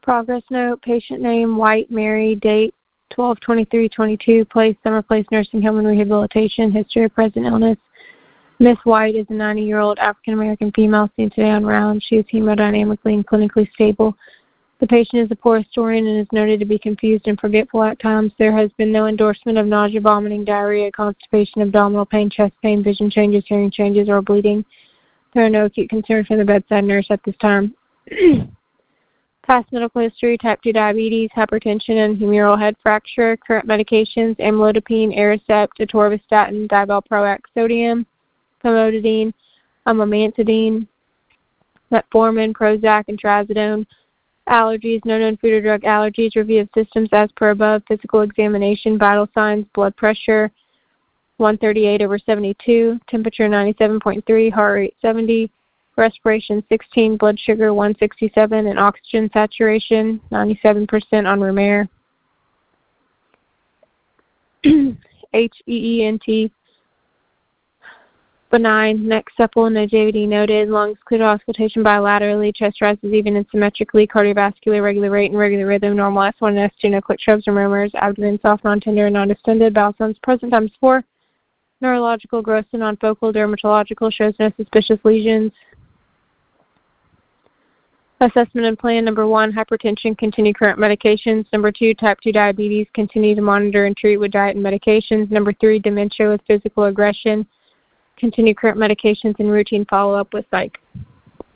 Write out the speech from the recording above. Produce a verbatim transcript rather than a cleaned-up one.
Progress note, patient name, White Mary, date twelve twenty-three twenty-two, place, Summer Place Nursing Home and Rehabilitation, history of present illness. Miss White is a ninety-year-old African-American female seen today on round. She is hemodynamically and clinically stable. The patient is a poor historian and is noted to be confused and forgetful at times. There has been no endorsement of nausea, vomiting, diarrhea, constipation, abdominal pain, chest pain, vision changes, hearing changes, or bleeding. There are no acute concerns from the bedside nurse at this time. Past medical history, type two diabetes, hypertension, and humeral head fracture. Current medications, amlodipine, Aricept, atorvastatin, divalproex sodium, famotidine, amamantadine, metformin, Prozac, and trazodone. Allergies, no known food or drug allergies. Review of systems as per above. Physical examination, vital signs, blood pressure one thirty-eight over seventy-two, temperature ninety-seven point three, heart rate seventy, respiration sixteen, blood sugar one sixty-seven, and oxygen saturation ninety-seven percent on room air. H E E N T, benign, neck supple, no J V D noted, lungs clear to auscultation bilaterally, chest rises even and symmetrically, cardiovascular, regular rate and regular rhythm, normal S one and S two, no quick shrubs or murmurs, abdomen soft, non-tender, and non-distended, bowel sounds present times four, neurological, gross and non-focal, dermatological, shows no suspicious lesions. Assessment and plan, number one, hypertension, continue current medications. Number two, type two diabetes, continue to monitor and treat with diet and medications. Number three, dementia with physical aggression, continue current medications and routine follow-up with psych.